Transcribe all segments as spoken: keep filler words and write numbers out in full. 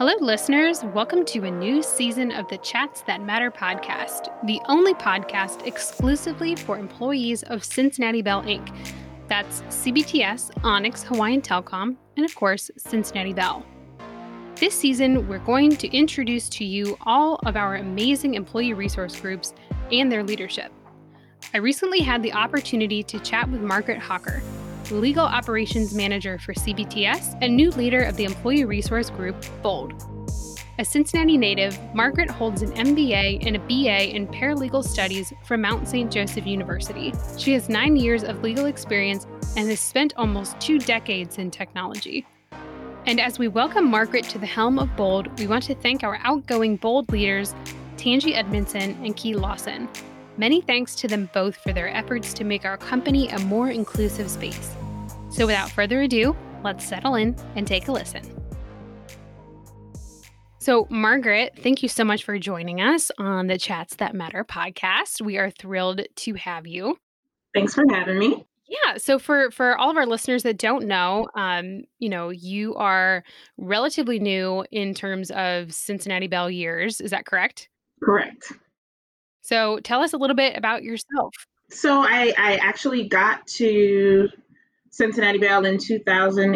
Hello, listeners. Welcome to a new season of the Chats That Matter podcast, the only podcast exclusively for employees of Cincinnati Bell Incorporated. That's C B T S, Onyx Hawaiian Telcom, and of course, Cincinnati Bell. This season, we're going to introduce to you all of our amazing employee resource groups and their leadership. I recently had the opportunity to chat with Margaret Hawker, Legal Operations Manager for C B T S and new leader of the employee resource group, BOLD. A Cincinnati native, Margaret holds an M B A and a B A in paralegal studies from Mount Saint Joseph University. She has nine years of legal experience and has spent almost two decades in technology. And as we welcome Margaret to the helm of BOLD, we want to thank our outgoing BOLD leaders, Tangi Edmondson and Key Lawson. Many thanks to them both for their efforts to make our company a more inclusive space. So without further ado, let's settle in and take a listen. So Margaret, thank you so much for joining us on the Chats That Matter podcast. We are thrilled to have you. Thanks for having me. Yeah. So for, for all of our listeners that don't know, um, you know, you are relatively new in terms of Cincinnati Bell years. Is that correct? Correct. So tell us a little bit about yourself. So I, I actually got to Cincinnati Bell in two thousand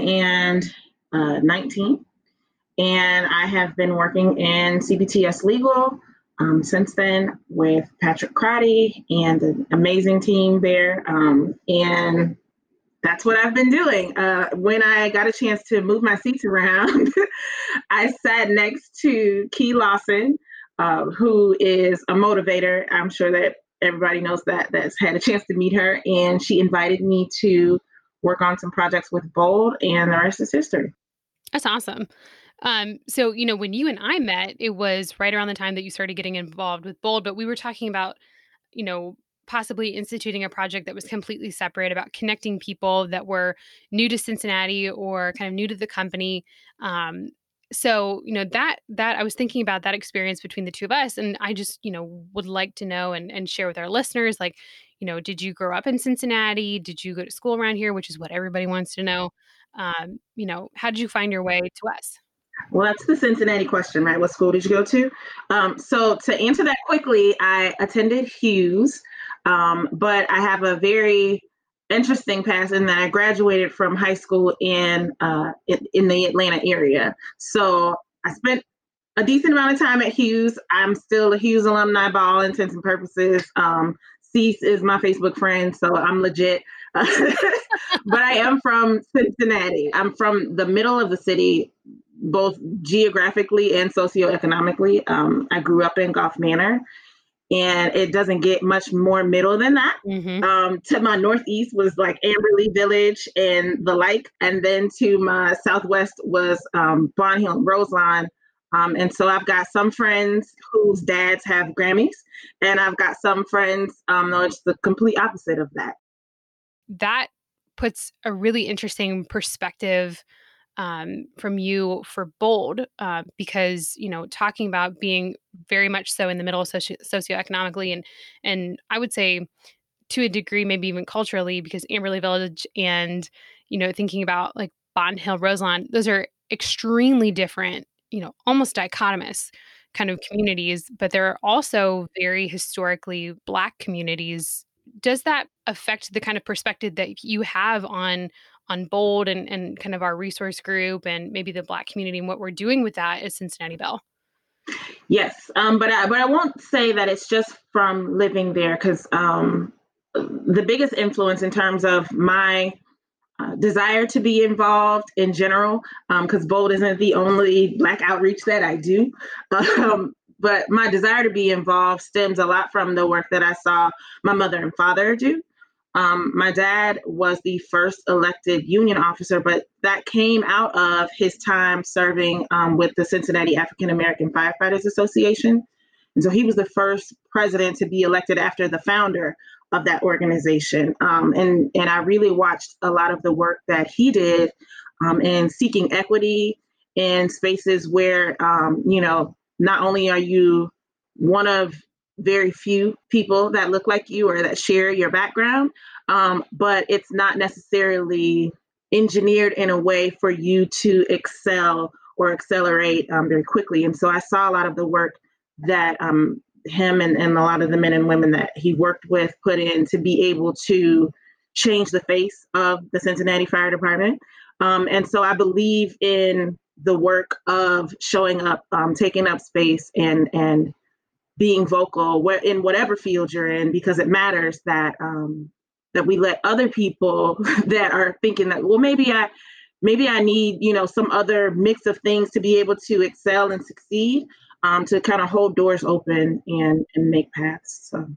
nineteen, and I have been working in C B T S Legal um, since then with Patrick Crotty and an amazing team there. Um, and that's what I've been doing. Uh, when I got a chance to move my seats around, I sat next to Key Lawson, uh, who is a motivator. I'm sure that everybody knows that, that's had a chance to meet her. And she invited me to work on some projects with BOLD, and the rest is history. That's awesome. Um, so, you know, when you and I met, it was right around the time that you started getting involved with BOLD, but we were talking about, you know, possibly instituting a project that was completely separate, about connecting people that were new to Cincinnati or kind of new to the company. Um, so, you know, that, that I was thinking about that experience between the two of us. And I just, you know, would like to know and, and share with our listeners, like, you know, did you grow up in Cincinnati? Did you go to school around here? Which is what everybody wants to know. Um, you know, how did you find your way to us? Well, that's the Cincinnati question, right? What school did you go to? Um, so to answer that quickly, I attended Hughes, um, but I have a very interesting past in that I graduated from high school in, uh, in in the Atlanta area. So I spent a decent amount of time at Hughes. I'm still a Hughes alumni by all intents and purposes. Um, Cease is my Facebook friend, so I'm legit. But I am from Cincinnati. I'm from the middle of the city, both geographically and socioeconomically. Um, I grew up in Gulf Manor, and it doesn't get much more middle than that. Mm-hmm. Um, to my northeast was like Amberley Village and the like, and then to my southwest was um, Bond Hill and Roselawn. Um, and so I've got some friends whose dads have Grammys, and I've got some friends, um, no, it's the complete opposite of that. That puts a really interesting perspective um, from you for BOLD, uh, because, you know, talking about being very much so in the middle socio- socioeconomically and, and I would say to a degree, maybe even culturally, because Amberley Village and, you know, thinking about like Bond Hill, Roselawn, those are extremely different, you know, almost dichotomous kind of communities, but there are also very historically Black communities. Does that affect the kind of perspective that you have on on BOLD and, and kind of our resource group and maybe the Black community and what we're doing with that as Cincinnati Bell? Yes, um, but I, but I won't say that it's just from living there, because um, the biggest influence in terms of my uh, desire to be involved in general, because um, BOLD isn't the only Black outreach that I do, um, but my desire to be involved stems a lot from the work that I saw my mother and father do. Um, my dad was the first elected union officer, but that came out of his time serving um, with the Cincinnati African American Firefighters Association. And so he was the first president to be elected after the founder of that organization. Um, and, and I really watched a lot of the work that he did um, in seeking equity in spaces where, um, you know, not only are you one of very few people that look like you or that share your background, um, but it's not necessarily engineered in a way for you to excel or accelerate um, very quickly. And so I saw a lot of the work that um, him and, and a lot of the men and women that he worked with put in to be able to change the face of the Cincinnati Fire Department. Um, and so I believe in the work of showing up, um, taking up space, and and being vocal where, in whatever field you're in, because it matters that um, that we let other people that are thinking that, well, maybe I maybe I need, you know, some other mix of things to be able to excel and succeed, um, to kind of hold doors open and, and make paths. So.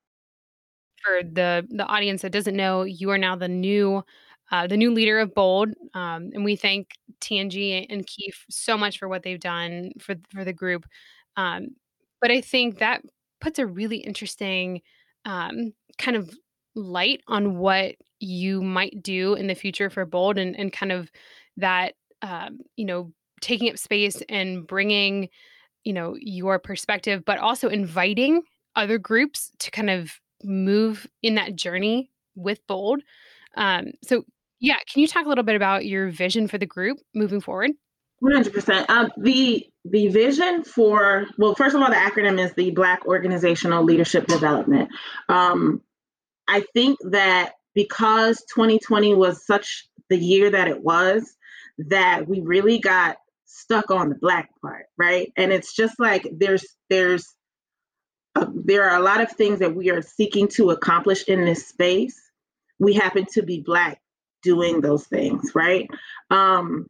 For the the audience that doesn't know, you are now the new uh, the new leader of Bold, um, and we thank T N G and Keefe so much for what they've done for for the group. Um, but I think that puts a really interesting um, kind of light on what you might do in the future for Bold, and and kind of that um, you know taking up space and bringing you know your perspective, but also inviting other groups to kind of move in that journey with Bold. Um, so yeah, can you talk a little bit about your vision for the group moving forward? one hundred percent. Um, the the vision for, well, first of all, the acronym is the Black Organizational Leadership Development. Um, I think that because twenty twenty was such the year that it was, that we really got stuck on the Black part, right? And it's just like there's there's uh, there are a lot of things that we are seeking to accomplish in this space. We happen to be Black doing those things, right? Um,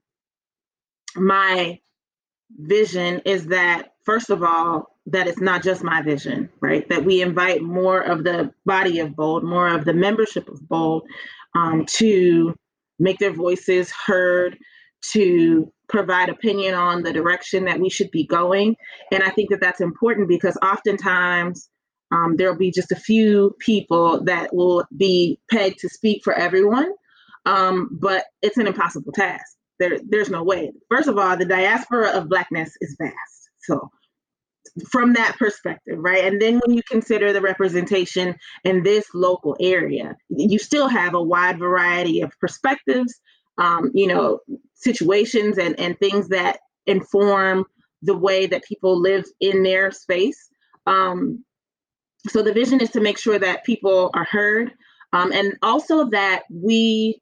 my vision is that, first of all, that it's not just my vision, right? That we invite more of the body of Bold, more of the membership of Bold, um, to make their voices heard, to provide opinion on the direction that we should be going. And I think that that's important because oftentimes um, there'll be just a few people that will be pegged to speak for everyone, um, but it's an impossible task. There, there's no way. First of all, the diaspora of Blackness is vast. So from that perspective, right? And then when you consider the representation in this local area, you still have a wide variety of perspectives, um, you know, situations and, and things that inform the way that people live in their space. Um, so the vision is to make sure that people are heard, um, and also that we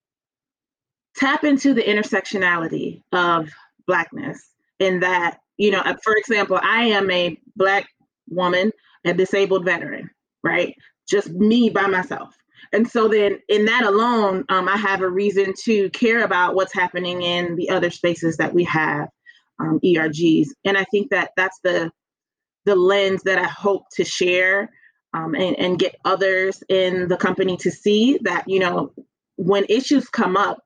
tap into the intersectionality of Blackness, in that, you know, for example, I am a Black woman, a disabled veteran, right? Just me by myself. And so then in that alone, um, I have a reason to care about what's happening in the other spaces that we have, um, E R Gs. And I think that that's the, the lens that I hope to share, um, and, and get others in the company to see that, you know, when issues come up,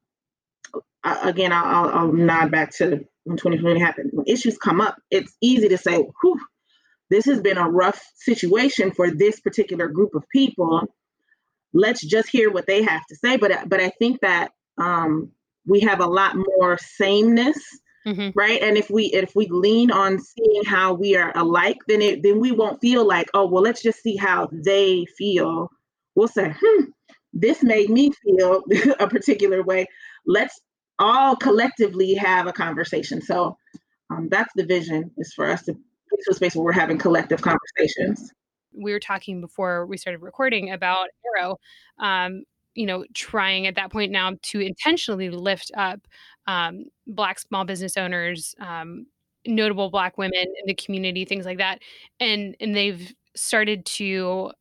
Uh, again, I'll, I'll nod back to when twenty twenty happened. When issues come up, it's easy to say, whew, this has been a rough situation for this particular group of people. Let's just hear what they have to say. But, but I think that um, we have a lot more sameness, mm-hmm. right? And if we if we lean on seeing how we are alike, then it, then we won't feel like, oh, well, let's just see how they feel. We'll say, hmm, this made me feel a particular way. Let's all collectively have a conversation. So um, that's the vision, is for us to get to a space where we're having collective conversations. We were talking before we started recording about Arrow, um, you know, trying at that point now to intentionally lift up um, Black small business owners, um, notable Black women in the community, things like that. And, and they've started to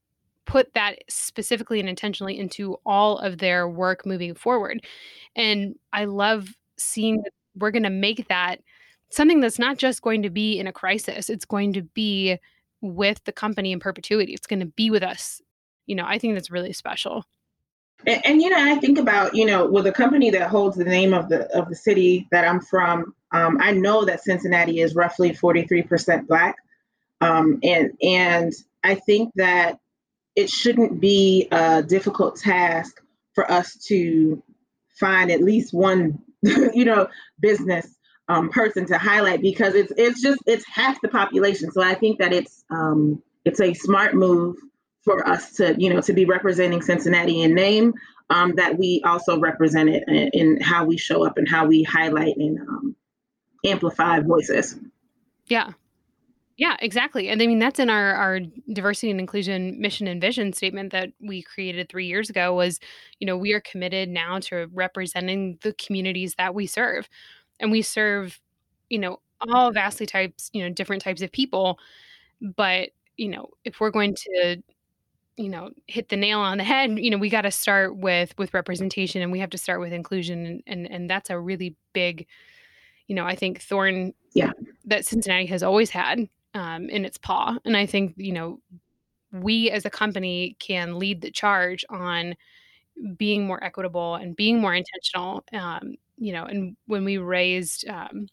put that specifically and intentionally into all of their work moving forward. And I love seeing that we're going to make that something that's not just going to be in a crisis. It's going to be with the company in perpetuity. It's going to be with us. You know, I think that's really special. And, and you know, I think about, you know, with a company that holds the name of the of the city that I'm from, um, I know that Cincinnati is roughly forty-three percent Black. Um, and and I think that it shouldn't be a difficult task for us to find at least one, you know, business um, person to highlight, because it's it's just it's half the population. So I think that it's um, it's a smart move for us to, you know, to be representing Cincinnati in name, um, that we also represent it in, in how we show up and how we highlight and um, amplify voices. Yeah. Yeah, exactly. And I mean, that's in our, our diversity and inclusion mission and vision statement that we created three years ago was, you know, we are committed now to representing the communities that we serve. And we serve, you know, all vastly types, you know, different types of people. But, you know, if we're going to, you know, hit the nail on the head, you know, we got to start with with representation, and we have to start with inclusion. And, and, and that's a really big, you know, I think thorn Yeah. that Cincinnati has always had um, in its paw. And I think, you know, we as a company can lead the charge on being more equitable and being more intentional. Um, you know, and when we raised um,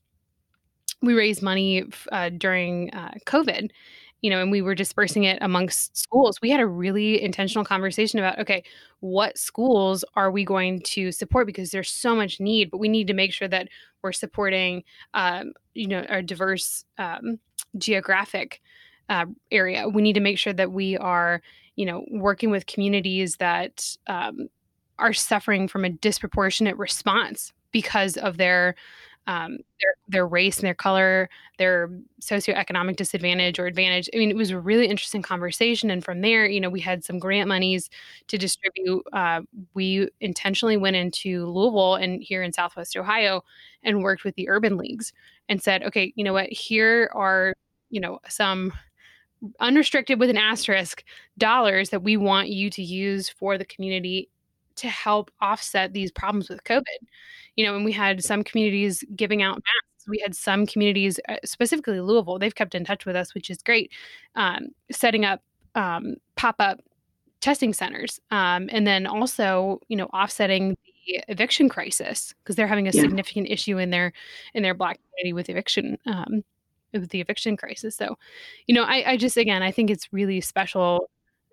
we raised money uh, during uh, COVID, you know, and we were dispersing it amongst schools. We had a really intentional conversation about, okay, what schools are we going to support because there's so much need, but we need to make sure that we're supporting, um, you know, our diverse um, geographic uh, area. We need to make sure that we are, you know, working with communities that um, are suffering from a disproportionate response because of their um, their their race and their color, their socioeconomic disadvantage or advantage. I mean, it was a really interesting conversation. And from there, you know, we had some grant monies to distribute. Uh, we intentionally went into Louisville and here in Southwest Ohio and worked with the urban leagues and said, okay, you know what, here are, you know, some unrestricted with an asterisk dollars that we want you to use for the community to help offset these problems with COVID. You know, and we had some communities giving out masks. We had some communities, uh, specifically Louisville, they've kept in touch with us, which is great, um, setting up um, pop-up testing centers. Um, and then also, you know, offsetting the eviction crisis because they're having a Yeah. significant issue in their in their Black community with eviction um, with the eviction crisis. So, you know, I, I just again, I think it's really special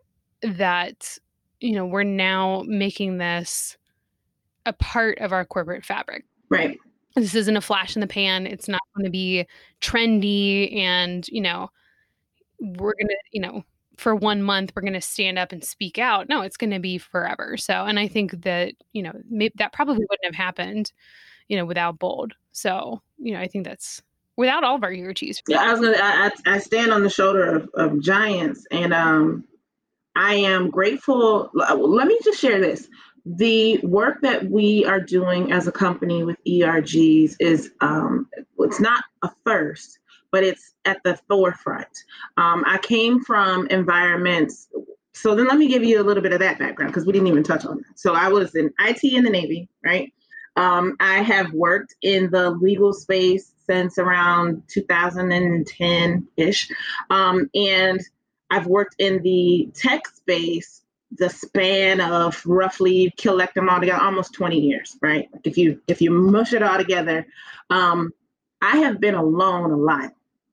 that you know we're now making this a part of our corporate fabric. Right. This isn't a flash in the pan. It's not going to be trendy and, you know, we're going to, you know, for one month, we're going to stand up and speak out. No, it's going to be forever. So, and I think that, you know, maybe that probably wouldn't have happened, you know, without Bold. So, you know, I think that's without all of our hero cheese. Yeah, I was gonna. I, I I stand on the shoulder of, of giants, and um, I am grateful. Let me just share this. The work that we are doing as a company with E R Gs is, um, it's not a first, but it's at the forefront. Um, I came from environments. So then let me give you a little bit of that background because we didn't even touch on that. So I was in I T in the Navy, right? Um, I have worked in the legal space since around two thousand ten ish. Um, and I've worked in the tech space the span of roughly collect them all together almost twenty years, right? Like if you if you mush it all together, um, I have been alone a lot.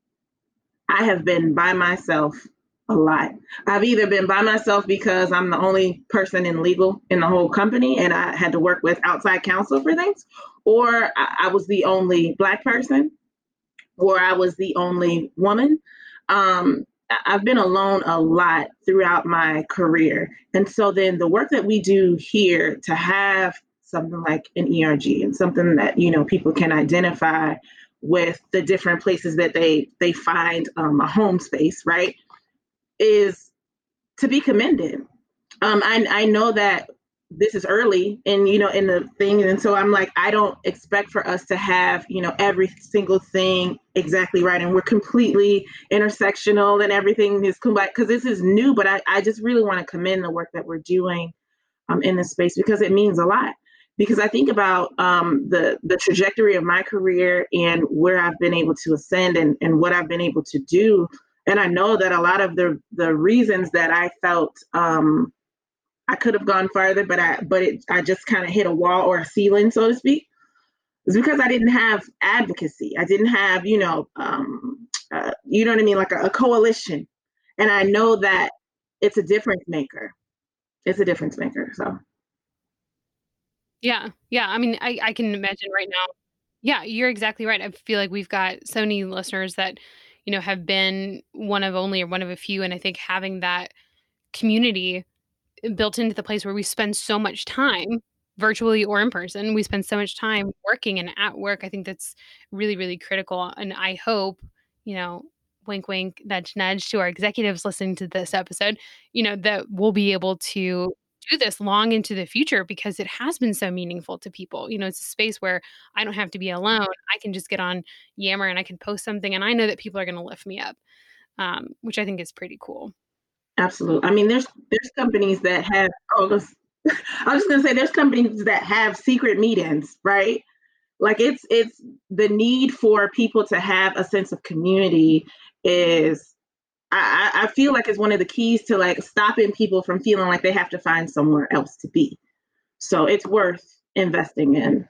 I have been by myself a lot. I've either been by myself because I'm the only person in legal in the whole company and I had to work with outside counsel for things, or I, I was the only Black person, or I was the only woman. Um, I've been alone a lot throughout my career. And so then the work that we do here to have something like an E R G and something that, you know, people can identify with the different places that they they find um, a home space, right, is to be commended. Um, I, I know that this is early and, you know, in the thing. And so I'm like, I don't expect for us to have, you know, every single thing exactly right. And we're completely intersectional and everything is combined because this is new, but I, I just really want to commend the work that we're doing um, in this space because it means a lot. Because I think about um, the, the trajectory of my career and where I've been able to ascend and, and what I've been able to do. And I know that a lot of the, the reasons that I felt um, I could have gone farther, but I but it, I just kind of hit a wall or a ceiling, so to speak. It's because I didn't have advocacy. I didn't have, you know, um, uh, you know what I mean, like a, a coalition. And I know that it's a difference maker. It's a difference maker. So Yeah. Yeah. I mean, I, I can imagine right now. Yeah, you're exactly right. I feel like we've got so many listeners that, you know, have been one of only or one of a few. And I think having that community built into the place where we spend so much time. virtually or in person. We spend so much time working and at work. I think that's really, really critical. And I hope, you know, wink, wink, nudge, nudge to our executives listening to this episode, you know, that we'll be able to do this long into the future because it has been so meaningful to people. You know, it's a space where I don't have to be alone. I can just get on Yammer and I can post something and I know that people are going to lift me up, um, which I think is pretty cool. Absolutely. I mean, there's there's companies that have. Oh, this, I was just gonna say there's companies that have secret meetings, right? Like it's it's the need for people to have a sense of community is. I, I feel like it's one of the keys to like stopping people from feeling like they have to find somewhere else to be. So it's worth investing in.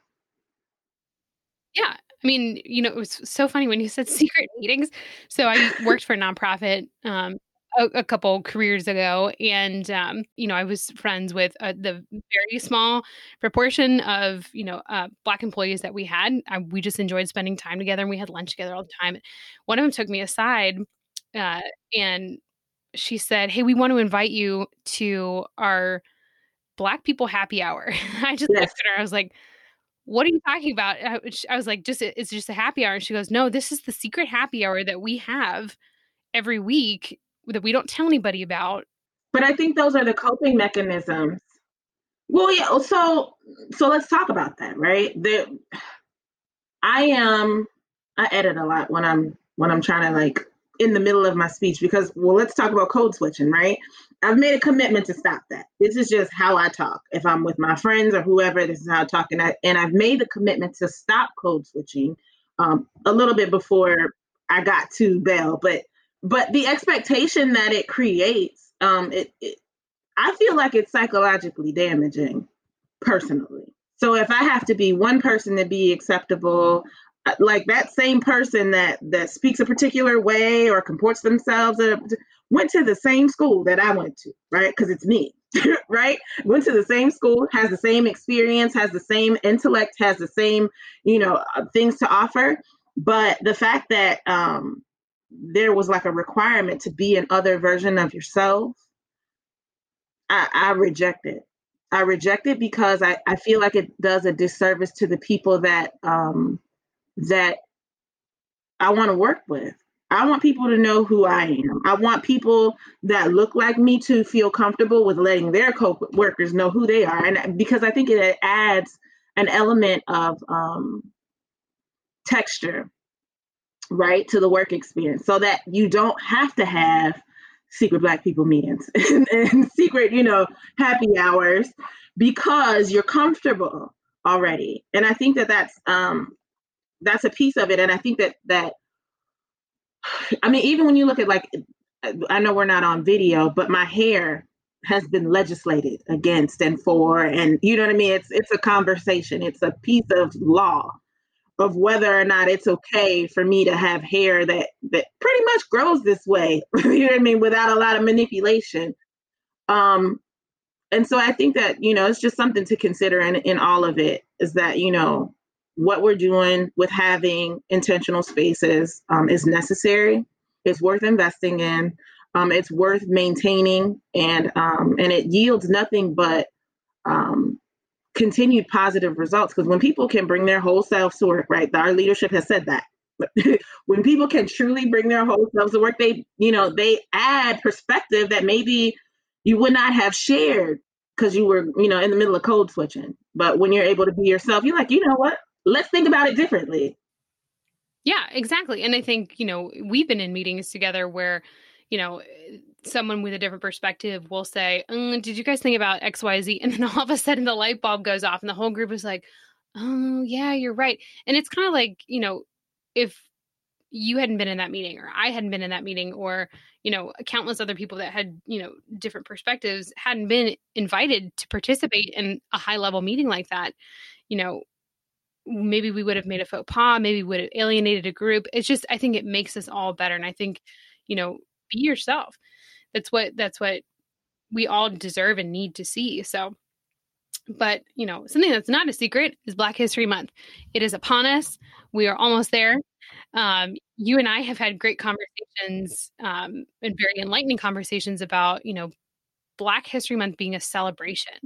Yeah. I mean, you know, it was so funny when you said secret meetings. So I worked for a nonprofit um, a, a couple careers ago, and um, you know, I was friends with uh, the very small proportion of you know uh, Black employees that we had. I, we just enjoyed spending time together, and we had lunch together all the time. One of them took me aside, uh, and she said, "Hey, we want to invite you to our Black people happy hour." I just Yes. looked at her. I was like, what are you talking about? I I was like, "Just it's just a happy hour." And she goes, "No, this is the secret happy hour that we have every week that we don't tell anybody about." But I think those are the coping mechanisms. Well, yeah. So so let's talk about that, right? The I am I edit a lot when I'm when I'm trying to like in the middle of my speech because well, let's talk about code switching, right? I've made a commitment to stop that. This is just how I talk. If I'm with my friends or whoever, this is how I talk, and I and I've made the commitment to stop code switching um, a little bit before I got to Bell, but but the expectation that it creates, um, it, it I feel like it's psychologically damaging personally. So if I have to be one person to be acceptable, uh, like that same person that that speaks a particular way or comports themselves, uh, went to the same school that I went to, right? Because it's me, right? Went to the same school, has the same experience, has the same intellect, has the same, you know, uh, things to offer. But the fact that um, there was like a requirement to be an other version of yourself, I, I reject it. I reject it because I, I feel like it does a disservice to the people that um, that I want to work with. I want people to know who I am. I want people that look like me to feel comfortable with letting their co-workers know who they are, and because I think it adds an element of um, texture, right, to the work experience, so that you don't have to have secret Black people meetings and, and secret, you know, happy hours because you're comfortable already. And I think that that's um, that's a piece of it. And I think that that I mean, even when you look at like, I know we're not on video, but my hair has been legislated against and for, and you know what I mean. It's it's a conversation. It's a piece of law of whether or not it's okay for me to have hair that that pretty much grows this way. You know what I mean, without a lot of manipulation. Um, and so I think that, you know, it's just something to consider in, in all of it is that, you know, what we're doing with having intentional spaces um, is necessary. It's worth investing in. Um, it's worth maintaining, and um, and it yields nothing but um, continued positive results. Because when people can bring their whole selves to work, right? Our leadership has said that. When people can truly bring their whole selves to work, they, you know, they add perspective that maybe you would not have shared because you were, you know, in the middle of code switching. But when you're able to be yourself, you're like, you know what? Let's think about it differently. Yeah, exactly. And I think, you know, we've been in meetings together where, you know, someone with a different perspective will say, mm, did you guys think about X Y Z? And then all of a sudden the light bulb goes off and the whole group is like, oh, yeah, you're right. And it's kind of like, you know, if you hadn't been in that meeting or I hadn't been in that meeting or, you know, countless other people that had, you know, different perspectives hadn't been invited to participate in a high level meeting like that, you know, maybe we would have made a faux pas, maybe we would have alienated a group. It's just, I think it makes us all better. And I think, you know, be yourself. That's what, that's what we all deserve and need to see. So, but, you know, something that's not a secret is Black History Month. It is upon us. We are almost there. Um, you and I have had great conversations um, and very enlightening conversations about, you know, Black History Month being a celebration.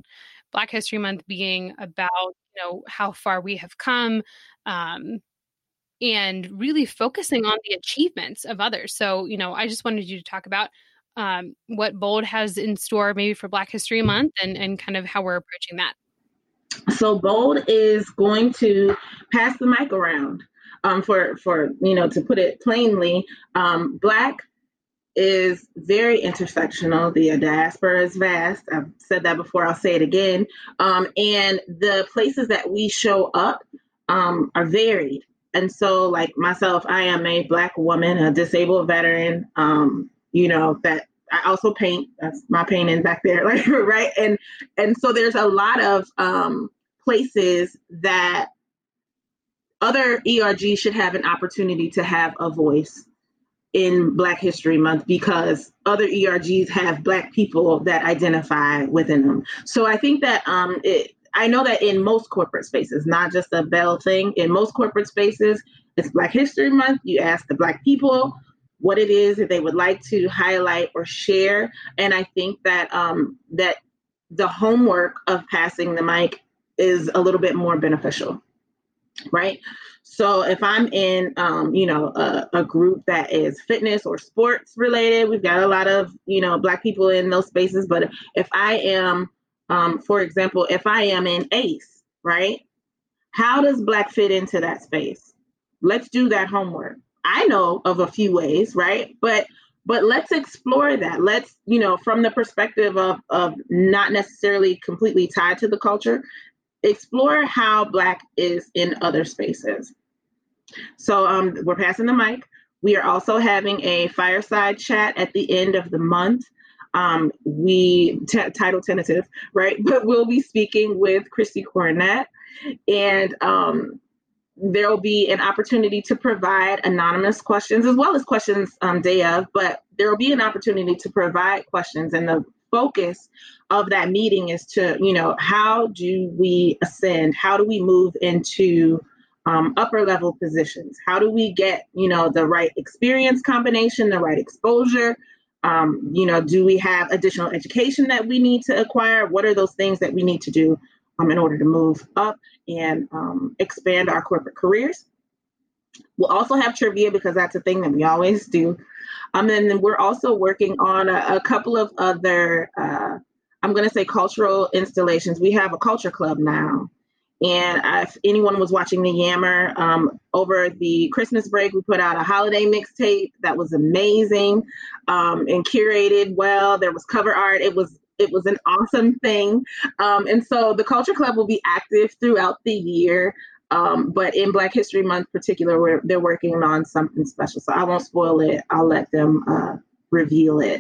Black History Month being about, you know, how far we have come, um, and really focusing on the achievements of others. So, you know, I just wanted you to talk about um, what BOLD has in store maybe for Black History Month and, and kind of how we're approaching that. So BOLD is going to pass the mic around. Um, for, for, you know, to put it plainly, um, Black is very intersectional. The diaspora is vast. I've said that before, I'll say it again. Um, and the places that we show up um, are varied. And so like myself, I am a Black woman, a disabled veteran, um, you know, that I also paint. That's my painting back there, like, right? And and so there's a lot of um, places that other E R Gs should have an opportunity to have a voice in Black History Month because other E R Gs have Black people that identify within them. So I think that um, it, I know that in most corporate spaces, not just a Bell thing, in most corporate spaces, it's Black History Month. You ask the Black people what it is that they would like to highlight or share. And I think that um, that the homework of passing the mic is a little bit more beneficial, right? So if I'm in, um, you know, a, a group that is fitness or sports related, we've got a lot of, you know, Black people in those spaces. But if I am, um, for example, if I am in A C E, right? How does Black fit into that space? Let's do that homework. I know of a few ways, right? But but let's explore that. Let's, you know, from the perspective of of not necessarily completely tied to the culture, explore how Black is in other spaces. So um, we're passing the mic. We are also having a fireside chat at the end of the month. Um, we t- title tentative, right? But we'll be speaking with Christy Cornett, and um, there will be an opportunity to provide anonymous questions as well as questions um, day of, but there will be an opportunity to provide questions. And the focus of that meeting is to, you know, how do we ascend? How do we move into um, upper level positions? How do we get, you know, the right experience combination, the right exposure? Um, you know, do we have additional education that we need to acquire? What are those things that we need to do um, in order to move up and um, expand our corporate careers? We'll also have trivia because that's a thing that we always do. Um, and then we're also working on a, a couple of other, uh, I'm going to say cultural installations. We have a culture club now. And if anyone was watching the Yammer um, over the Christmas break, we put out a holiday mixtape that was amazing um, and curated well. There was cover art. It was it was an awesome thing. Um, and so the Culture Club will be active throughout the year. Um, but in Black History Month particular, we're, they're working on something special. So I won't spoil it. I'll let them uh, reveal it.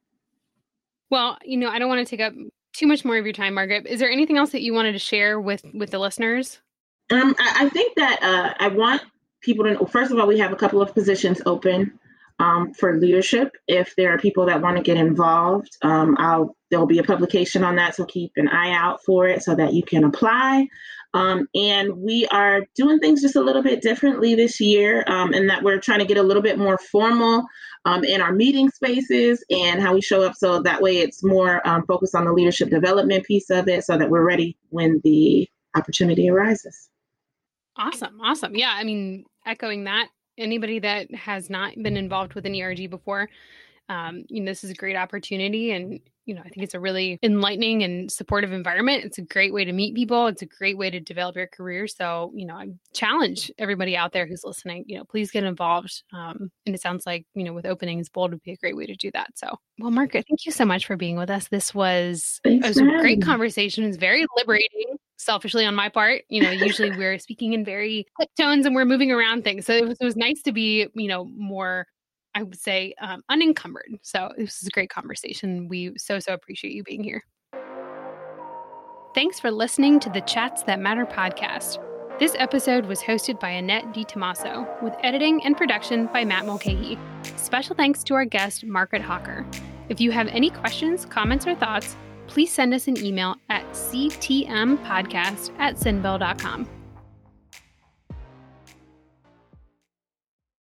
Well, you know, I don't want to take up too much more of your time, Margaret. Is there anything else that you wanted to share with, with the listeners? Um, I, I think that uh, I want people to know, first of all, we have a couple of positions open um, for leadership. If there are people that want to get involved, um, I'll there'll be a publication on that. So keep an eye out for it so that you can apply. Um, and we are doing things just a little bit differently this year, um, and that we're trying to get a little bit more formal um, in our meeting spaces and how we show up. So that way it's more um, focused on the leadership development piece of it so that we're ready when the opportunity arises. Awesome. Awesome. Yeah. I mean, echoing that, anybody that has not been involved with an E R G before, um, you know, this is a great opportunity. And, you know, I think it's a really enlightening and supportive environment. It's a great way to meet people. It's a great way to develop your career. So, you know, I challenge everybody out there who's listening, you know, please get involved. Um, and it sounds like, you know, with openings, BOLD would be a great way to do that. So, well, Margaret, thank you so much for being with us. This was, it was a great conversation. It's very liberating. Selfishly on my part, you know, usually we're speaking in very quick tones and we're moving around things. So it was, it was nice to be, you know, more, I would say, um, unencumbered. So this is a great conversation. We so, so appreciate you being here. Thanks for listening to the Chats That Matter podcast. This episode was hosted by Annette DiTomaso with editing and production by Matt Mulcahy. Special thanks to our guest, Margaret Hawker. If you have any questions, comments, or thoughts, please send us an email at c t m podcast at cinbell dot com.